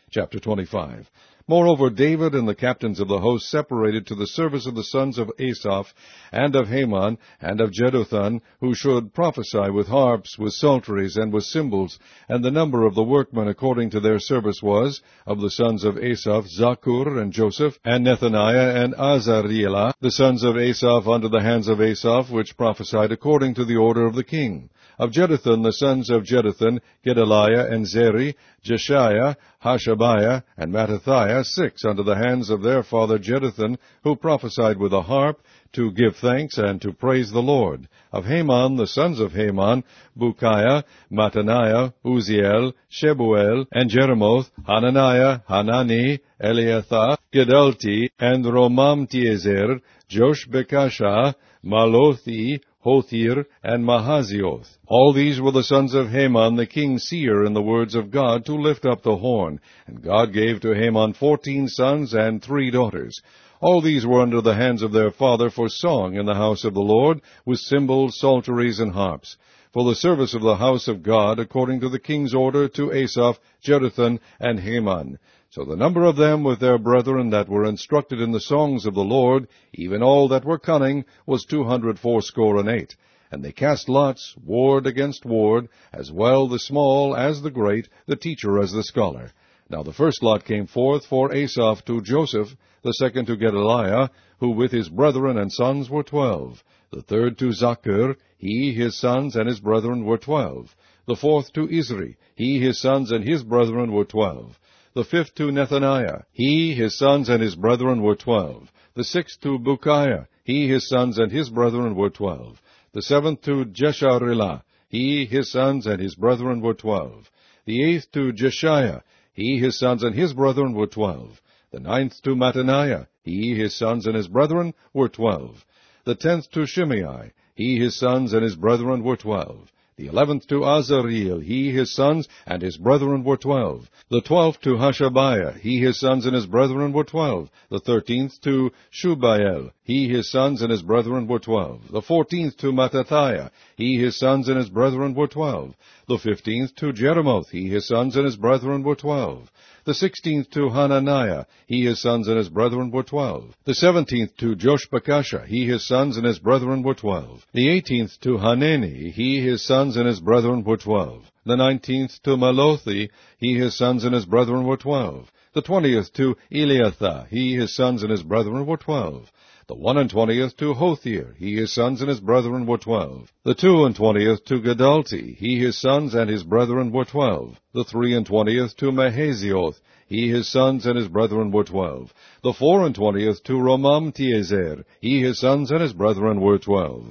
Chapter 25. Moreover, David and the captains of the host separated to the service of the sons of Asaph, and of Heman, and of Jeduthun, who should prophesy with harps, with psalteries, and with cymbals. And the number of the workmen according to their service was, of the sons of Asaph, Zaccur, and Joseph, and Nethaniah, and Azariah, the sons of Asaph unto the hands of Asaph, which prophesied according to the order of the king. Of Jeduthun, the sons of Jeduthun, Gedaliah, and Zeri, Jeshiah, Hashabiah, and Mattathiah, 6 unto the hands of their father Jeduthun, who prophesied with a harp, to give thanks and to praise the Lord. Of Heman, the sons of Heman, Bukiah, Mattaniah, Uziel, Shebuel, and Jeremoth, Hananiah, Hanani, Eliathah, Gedalti, and Romamtiezer, Joshbekashah, Malothi, Hothir, and Mahazioth. All these were the sons of Heman, the king's seer, in the words of God, to lift up the horn. And God gave to Heman 14 sons and 3 daughters. All these were under the hands of their father for song in the house of the Lord, with cymbals, psalteries, and harps, for the service of the house of God, according to the king's order, to Asaph, Jeduthun, and Heman. So the number of them with their brethren that were instructed in the songs of the Lord, even all that were cunning, was 268. And they cast lots, ward against ward, as well the small as the great, the teacher as the scholar. Now the first lot came forth for Asaph to Joseph, the second to Gedaliah, who with his brethren and sons were 12. The third to Zaccur, he, his sons, and his brethren were 12. The fourth to Isri, he, his sons, and his brethren were 12. The fifth to Nethaniah, he, his sons, and his brethren were 12. The sixth to Bukiah, he, his sons, and his brethren were 12. The seventh to Jesharelah, he, his sons, and his brethren were 12. The eighth to Jeshiah, he, his sons, and his brethren were 12. The ninth to Mattaniah, he, his sons, and his brethren were 12. The 10th to Shimei, he, his sons, and his brethren were 12. The 11th to Azariel, he, his sons, and his brethren were 12. The 12th to Hashabiah, he, his sons, and his brethren were 12. The 13th to Shubael, he, his sons, and his brethren were 12. The 14th to Mattathiah, he, his sons, and his brethren were 12. The 15th to Jeremoth, he, his sons, and his brethren were 12. The 16th to Hananiah, he, his sons, and his brethren were 12. The 17th to Joshbekashah, he, his sons, and his brethren were 12. The 18th to Hanani, he, his sons, and his brethren were 12. The 19th to Malothi, he, his sons, and his brethren were 12. The 20th to Eliathah, he, his sons, and his brethren were 12. The 21st to Hothir, he, his sons, and his brethren were 12. The 22nd to Gedalti, he, his sons, and his brethren were 12. The 23rd to Mahazioth, he, his sons, and his brethren were 12. The 24th to Romamtiezer, he, his sons, and his brethren were 12.